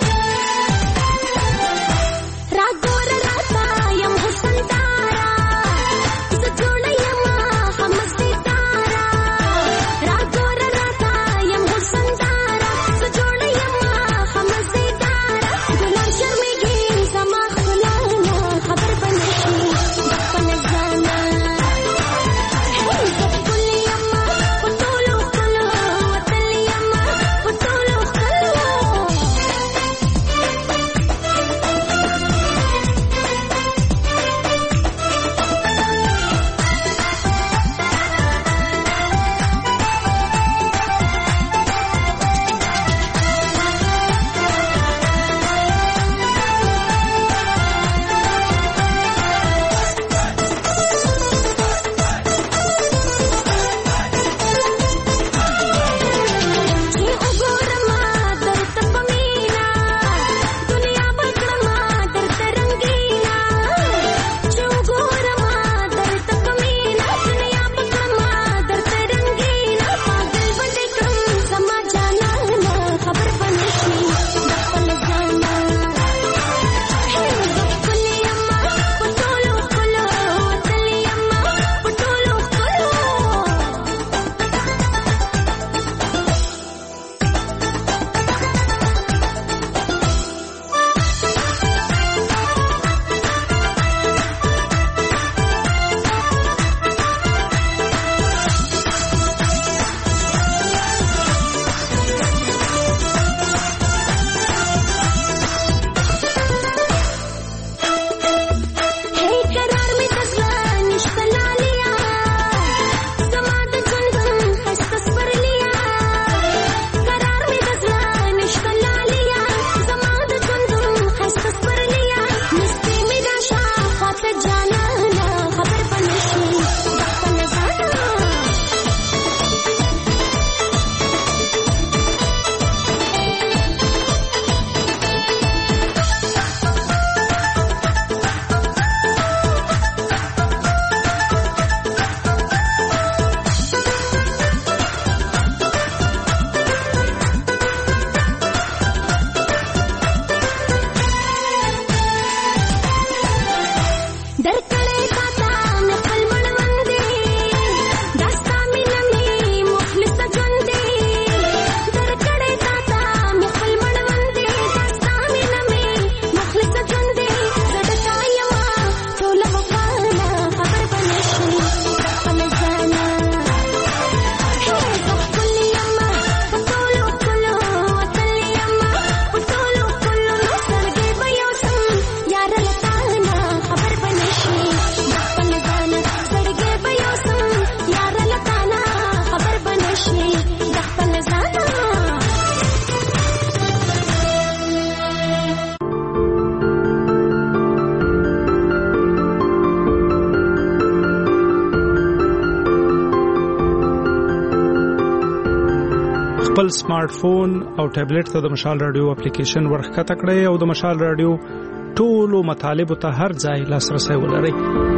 خپل سمارټ فون او ټابلیټ ته د مشال رادیو اپلیکیشن ورخکته کړئ او د مشال رادیو ټولو مطالب ته هر ځای لاسرسي ولرئ.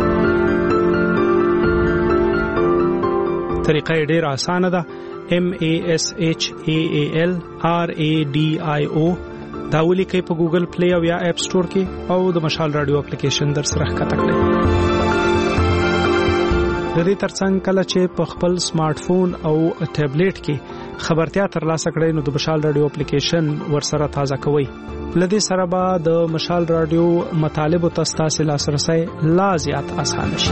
طریقه ډېره اسانه ده. MASHALRADIO دا ولیکئ په ګوګل پلی او یا اپ سٹور کې او د مشال رادیو اپلیکیشن در سره ښکته کړئ. د دې ترڅنګ کله چې په خپل سمارټ فون او ټابلیټ کې خبرتیا ترلاسه کړئ نو د مشال رادیو اپلیکیشن ورسره تازه کوئ. لدې سره به د مشال رادیو مطالب او تاسو لاسرسي لا زیات آسان شي.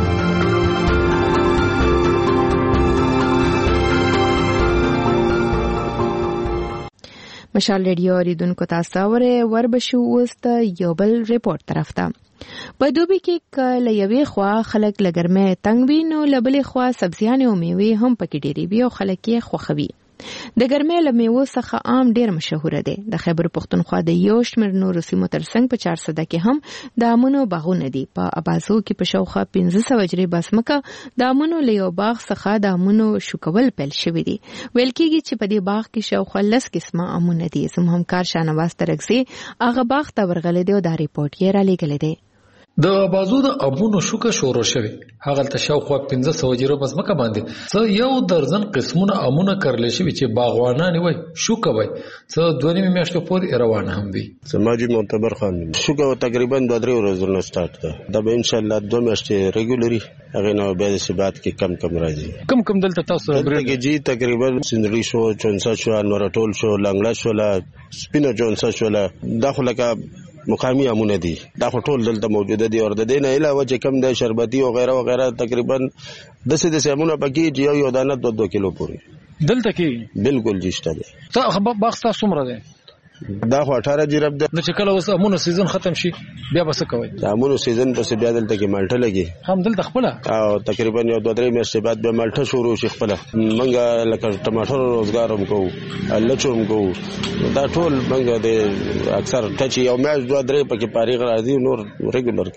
مشال رادیو اوریدونکو تاسو وربشو وست یو بل ریپورت طرف ته. په دوبي کې کله یوې خوا خلک لګرمه تنګ وي نو لبلې خوا سبزیانې او میوې هم پکې ډېری وي او خلک یې خوښوي. د ګرمۍ له میوو څخه عام ډیر مشهور دی. د خیبر پښتونخوا د یو شمېر نورو سیمو ترڅنګ په 400 کې هم د امونو باغونه دي. په ابازو کې په شاوخوا 1500 اجرې باسمکه د امونو له یو باغ څخه د امونو شوکول پیل شوی دي. ویل کېږي چې په دې باغ کې شاوخوا 10 قسمه امونه دي. زموږ همکار شاهنواز ترکزي هغه باغ ته ورغلی دی او دا ریپورت یې را لېږلی دی. د بازو د امونو شوکه شروع شوی. هغه ته شاوخوا 1500 اجرې باسمکه باندې څه یو درزن قسمونه امونه کرل شوی چې باغوانان وي شوکه وي څه 2 میاشتې پورې روان هم وي. سماجی معتبر خان شوکه تقریبا 2 ورځې نه سٹارټ ده. دا به ان شاء الله 2 میاشتې ریګولري هغه نو به د ثبات کې کم راځي. کم دلته تاسو دلته جی تقریبا سندري شو چونسا شو نورټول شو لنګړه شو سپینو چونسا شو داخله کا مقامی امونه دي. دا ټول دلته موجوده دي او د دې نه علاوه چې کم د شربتي او غیره تقریبا د سې امونه پکې چې یو دانه 2 کیلو پورې دلته کې بالکل جشته دي. ته باغ تاسو څومره دي؟ دا خو 18 جرب ده. نو چې کله اوس امونو سیزن ختم شي بیا به څه کوي؟ دا امونو سیزن پس بیا دلته کې مالټه لګي. هم دلته خپل او تقریبا یو 2-3 میاشتې بعد به مالټه شروع شي خپل. منګه لکه ټماټر روزګار هم کوو لچوم کوو. دا ټول منګه د اکثر ټچ یو میاشت 2-3 پکې پاری راځي. نور ریګولر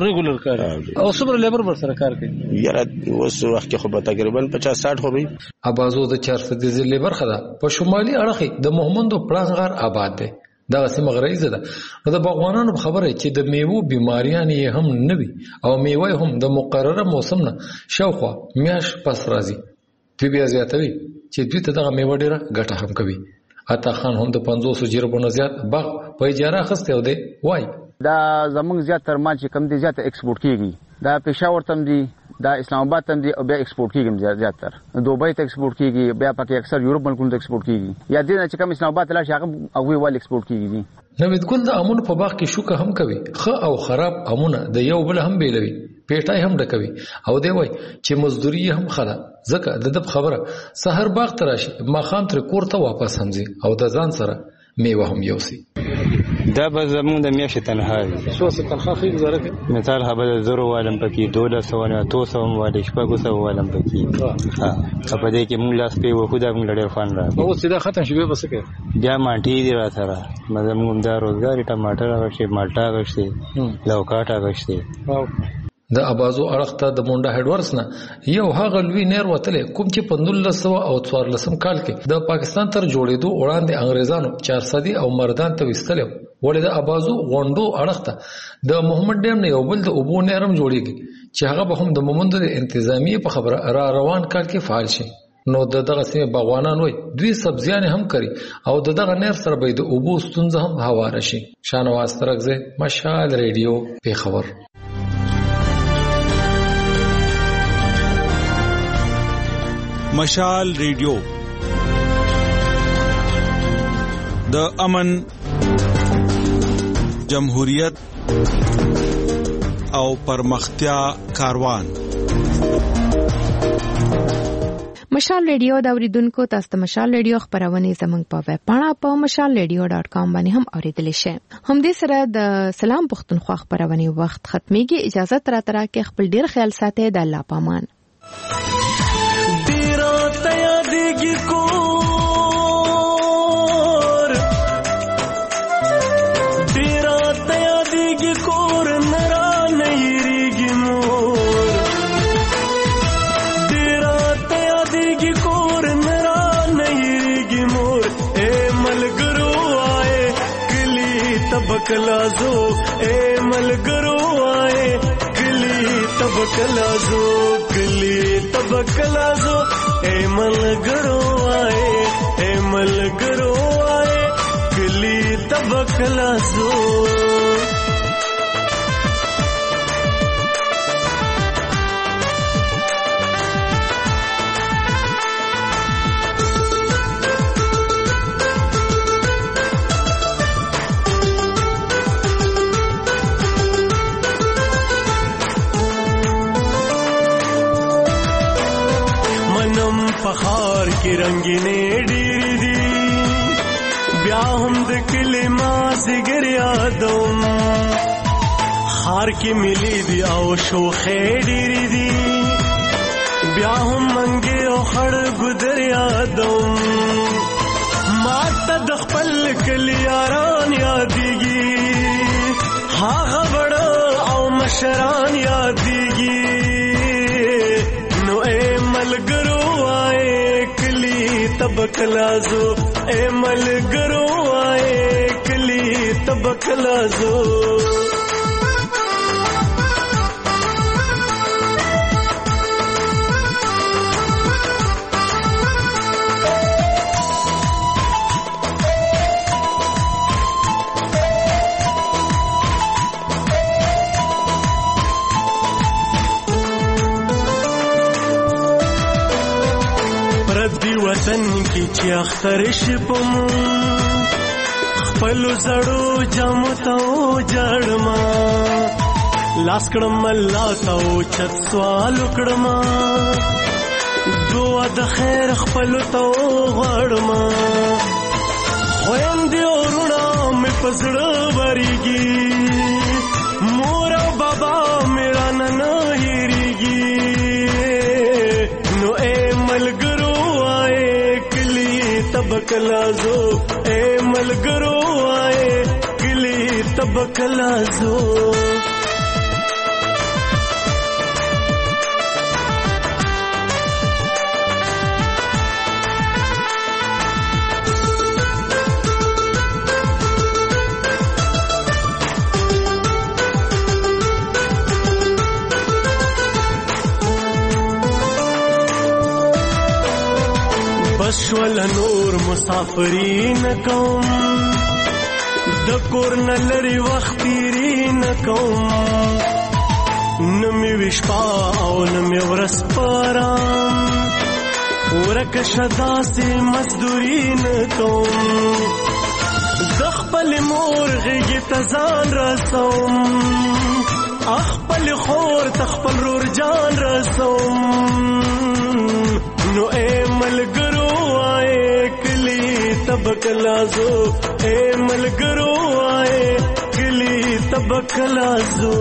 کار او صبر لیبر ور سره کار کوي. یاره اوس وخت کې خو تقریبا 50-60 خو وي. ابازو د 400 لیبر خدا په شمالي اړخ د محمدو پړنګار آباد دا سیمه غریزه ده. نو د باغوانانو خبره چې د میوو بیماریان یې هم نه وي او میوه هم د مقرره موسم نه شاوخوا میاش پس راځي. دوی بیا زیاتوي چې دوی ته دغه میوه ډیره ګټه هم کوي. عطا خان هم د 500 جربونو زیات باغ په اجاره اخیستی او دی وای دا زمونږ زیات تر مال چې کم دي زیات ایکسپورټ کیږي. دا پېښور تم دي دا اسلام آباد تم دي او بیا ایکسپورټ کیږي زیات تر دوبۍ ته ایکسپورټ کیږي. بیا پکې اکثر یورپ ملکونو ته ایکسپورټ کیږي. یا دې نه چې کم اسلام آباد ته لاړ شي هغه وال ایکسپورټ کیږي. نوید ګل د امونو په باغ کې شوکه هم کوي. ښه او خراب امونه د یو بل هم بیلوي. پیټای هم ډکوي او دی وای چې مزدوري هم خلا ځکه د خبره سحر باغ ته راشي ماخام تر کور ته واپس همځي او د ځان سره میوه هم یوسي. دا به زمونږ د میاشتې تنخواه څو څه تنخواه خېږي زره کې مثال هغه 1000 والم پکې 1200 نه 200 والي 600 والم پکې په دې کې موږ لاس په وخت دا موږ لړې فان را او څه دا ختم شي به څه کوي بیا مانټي دي را سره مزموږ دا روزګاری ټماټر غشي مالټا غشي لوکاټا غشي. د ابازو اړخ ته د مونډا هډورس نه یو هغه لوی نیر وتلې کوم چې په 1914 کال کې د پاکستان تر جوړېدو وړاندې انګريزانو 400 او مردان ته وستلو. ولې د ابازو غونډو اړخ ته د محمد ډیم نه یو بل د اوبو نرم جوړیږي چې هغه به هم د مومند د انتظامی په خبره را روان کال کې فعال شي. نو دغه سیمه باغوانان وای دوی سبزیان هم کوي او دغه نیر سره به د اوبو ستونزه هم هواره شي. شاهنواز ترکزه مشال ریډیو پیښور. مشال ریډیو د امن جمهوریت او پرمختیا کاروان. مشال ریډیو دا اوریدونکو تاسو ته مشال ریډیو خبرونه زموږ په ویب پاڼه په mashalradio.com باندې هم اوریدلی شئ. هم دې سره د سلام پښتونخوا خبرونه وخت ختميږي. اجازه تر کې خپل ډیر خیال ساتئ. د الله پامان. कलाजो ए मलगरो आए गली तब कलाजो गली तब कलाजो ए मलगरो आए गली तब कलाजो. पहाड़ की रंगीने डीरी दी ब्याहम द किलिमा जिगर यादम हार की मिली दी आओ शोखे डीरी दी بیا هم منګي او خړ ګدر یادوم ما ته د خپل کلی یاران یادېږي هغه بڑا او مشران یادېږي نو اے ملګرو آئے کلی تبکلازو اے ملګرو آئے کلی تبکلازو وطن کی چې اختر شپم خپل زړو جامو ته جړما لاس کړم الله ته چت سوال کړم دعا د خیر خپل ته غړما خويندې ورونه مې پزړه وريږي مور او بابا میرا نن هېریږي نو اے ملګرو تبکلازو اے ملګرو آئے کلی تبکلازو بشول نور مسافرین کوم د کور نه لري وخت تیرین کوم نمی وشپا او نمی ورس پارام ورک شدا سی مزدورین کوم دخپل مور غیگی تزان رسوم اخپل خور تخپل رور جان رسوم نو اے ملګرو آئے کلی تبکلازو اے ملګرو آئے کلی تبکلازو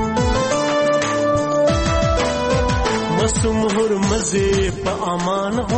مهر مزه په امان